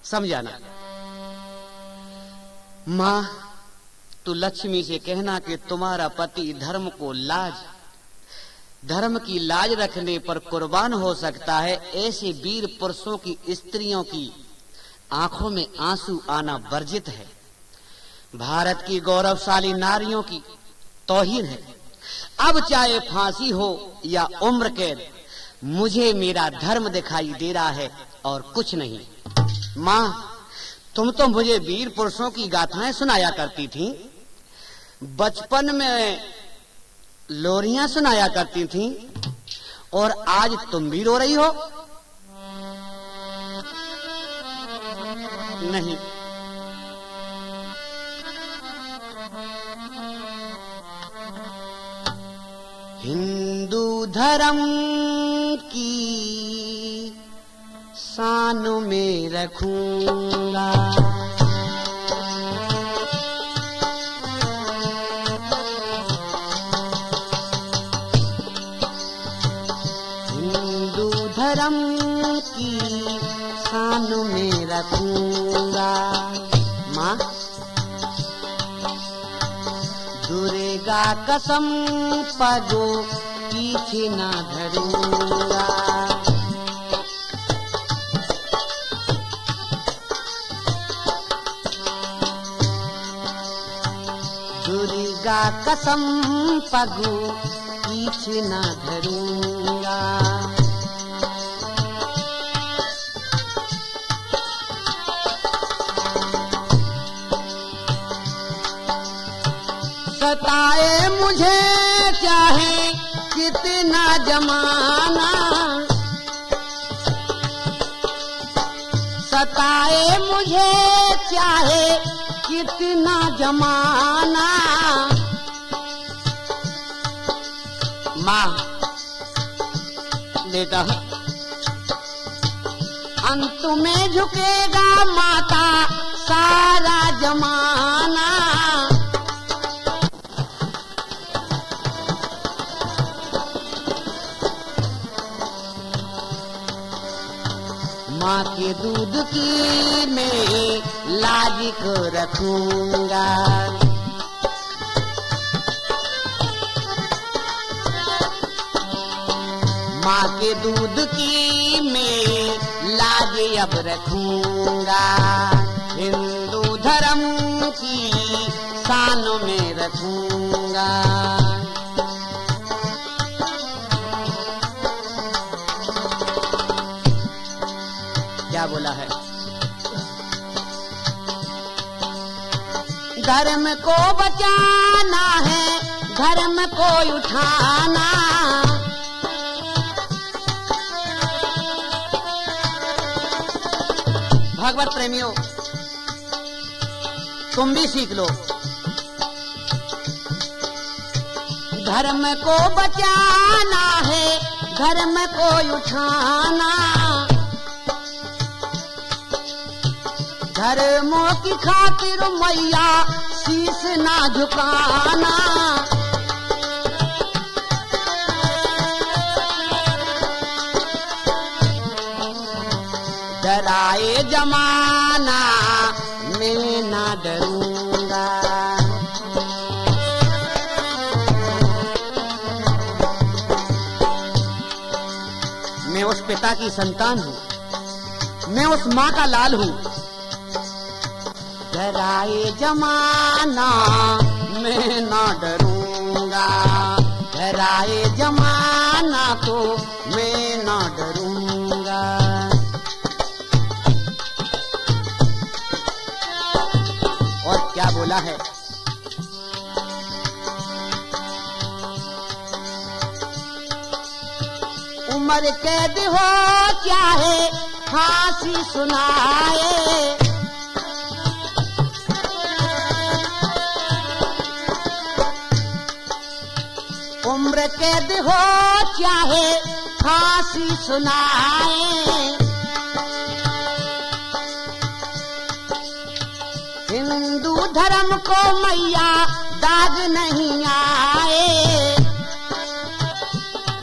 समझाना। माँ, तू लक्ष्मी से कहना कि तुम्हारा पति धर्म की लाज रखने पर कुर्बान हो सकता है। ऐसे वीर पुरुषों की स्त्रियों की आंखों में आंसू आना वर्जित है। भारत की गौरवशाली नारियों की तौहीन है। अब चाहे फांसी हो या उम्र कैद, मुझे मेरा धर्म दिखाई दे रहा है और कुछ नहीं। माँ, तुम तो मुझे वीर पुरुषों की गाथाएं सुनाया करती थी, बचपन में लोरियां सुनाया करती थी, और आज तुम भी रो रही हो? नहीं, हिंदू धर्म की शान में रखूंगा, हिंदू धर्म की शान में रखूंगा। माँ, दुर्गा कसम पगो पीछे ना धरूंगा, दुर्गा कसम पगो पीछे ना धरूंगा। सताए मुझे चाहे कितना जमाना, सताए मुझे चाहे कितना जमाना। माँ, बेटा, अंत में झुकेगा माता सारा जमाना। माँ के दूध की मैं लाज को रखूंगा, माँ के दूध की मैं लाज अब रखूंगा, हिंदू धर्म की शान में रखूंगा। क्या बोला है? धर्म को बचाना है, धर्म को उठाना, भगवत प्रेमियों, तुम भी सीख लो। धर्म को बचाना है, धर्म को उठाना, धर्मों की खातिर मैया शीश ना झुकाना। डराए जमाना मैं ना डरूंगा, मैं उस पिता की संतान हूँ, मैं उस माँ का लाल हूँ। डराए जमाना मैं ना डरूंगा, डराए जमाना तो मैं ना डरूंगा। और क्या बोला है? उम्र कैद हो चाहे फांसी सुनाए, उम्र कैद हो चाहे फांसी सुनाए, हिंदू धर्म को मैया दाग नहीं आए।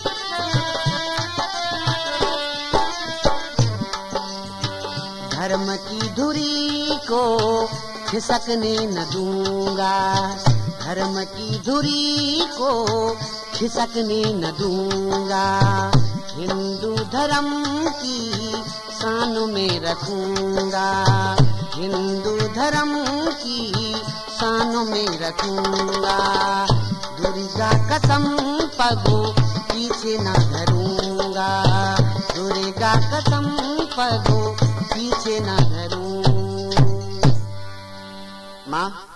धर्म की धुरी को खिसकने न दूंगा, धर्म की धुरी को खिसकने न दूंगा। हिंदू धर्म की शान में रखूंगा, हिंदू धर्म की शान में रखूंगा। दुर्गा कसम पगो पीछे न धरूंगा, दुर्गा कसम पगो पीछे न धरूं। माँ